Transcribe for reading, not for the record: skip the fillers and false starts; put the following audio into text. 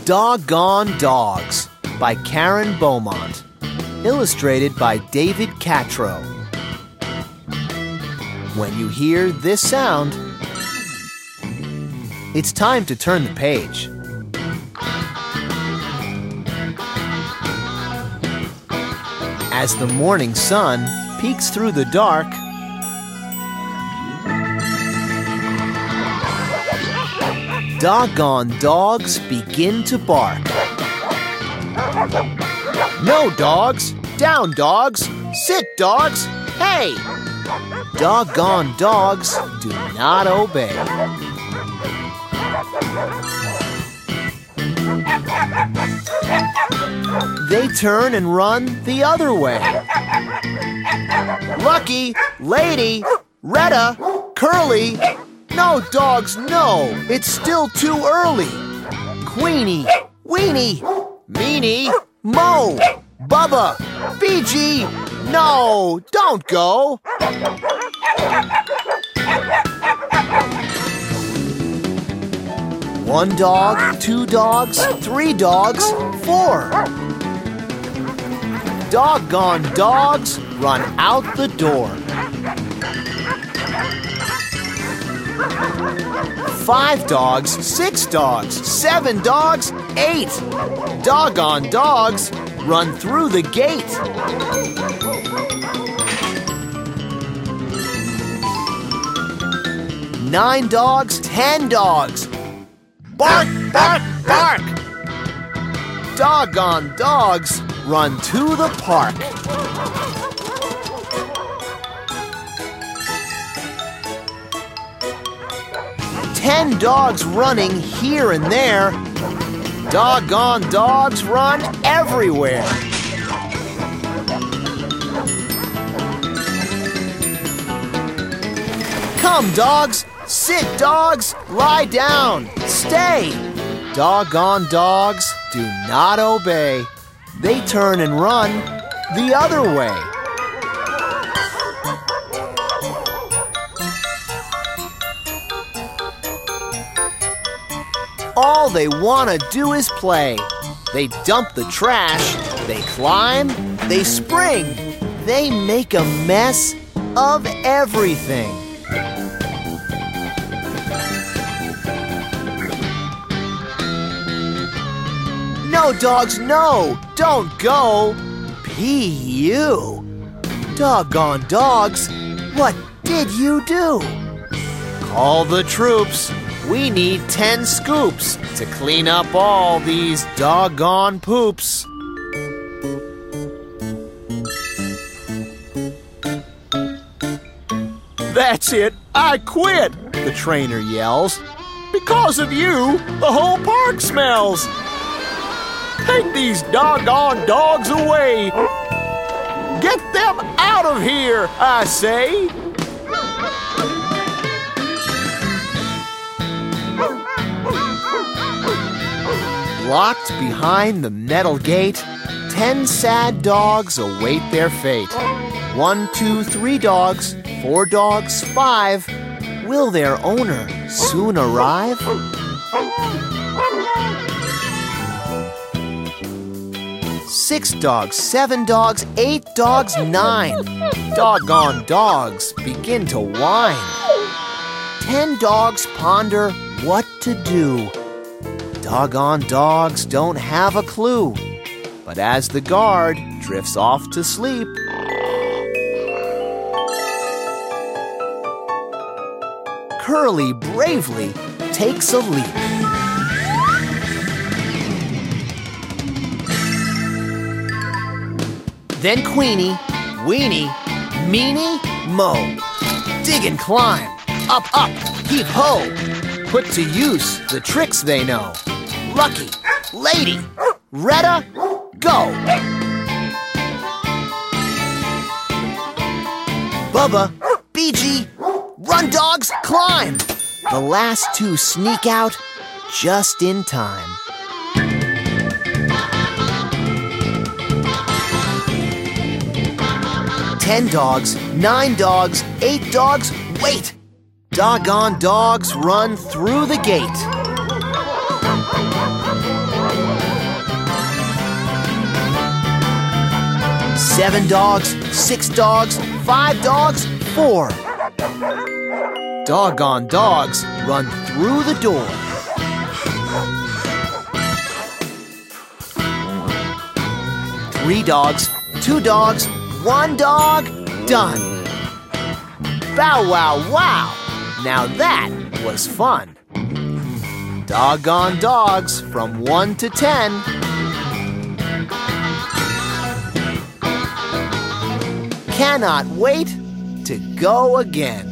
Doggone Dogs by Karen Beaumont. Illustrated by David Catrow. When you hear this sound, it's time to turn the page. As the morning sun peeks through the dark, doggone dogs begin to bark. No, dogs! Down, dogs! Sit, dogs! Hey! Doggone dogs do not obey. They turn and run the other way. Lucky, Lady, Retta, Curly. No, dogs, no! It's still too early. Queenie, Weenie, Meanie, Mo, Bubba, BG. No, don't go. One dog, two dogs, three dogs, four. Doggone dogs run out the door. 5 dogs, 6 dogs, 7 dogs, 8. Doggone dogs run through the gate. 9 dogs, 10 dogs. Bark, bark, bark. Doggone dogs run to the park. 10 dogs running here and there. Doggone dogs run everywhere. Come, dogs. Sit, dogs. Lie down. Stay. Doggone dogs do not obey. They turn and run the other way. All they want to do is play. They dump the trash, they climb, they spring. They make a mess of everything. No, dogs, no! Don't go! P.U. Doggone dogs, what did you do? Call the troops. We need 10 scoops to clean up all these doggone poops. That's it, I quit, the trainer yells. Because of you, the whole park smells. Take these doggone dogs away. Get them out of here, I say. Locked behind the metal gate, 10 sad dogs await their fate. 1, 2, 3 dogs, 4 dogs, 5. Will their owner soon arrive? 6 dogs, 7 dogs, 8 dogs, 9. Doggone dogs begin to whine. 10 dogs ponder what to do. Doggone dogs don't have a clue. But as the guard drifts off to sleep, Curly bravely takes a leap. Then Queenie, Weenie, Meanie, Mo. Dig and climb, up, up, heave ho. Put to use the tricks they know. Lucky, Lady, Retta, go. Bubba, BG, run dogs, climb. The last 2 sneak out just in time. Ten dogs, 9 dogs, 8 dogs, wait! Doggone dogs run through the gate. 7 dogs, 6 dogs, 5 dogs, 4. Doggone dogs run through the door. 3 dogs, 2 dogs, 1 dog, done. Bow wow wow! Now that was fun. Doggone dogs from 1 to 10. Cannot wait to go again.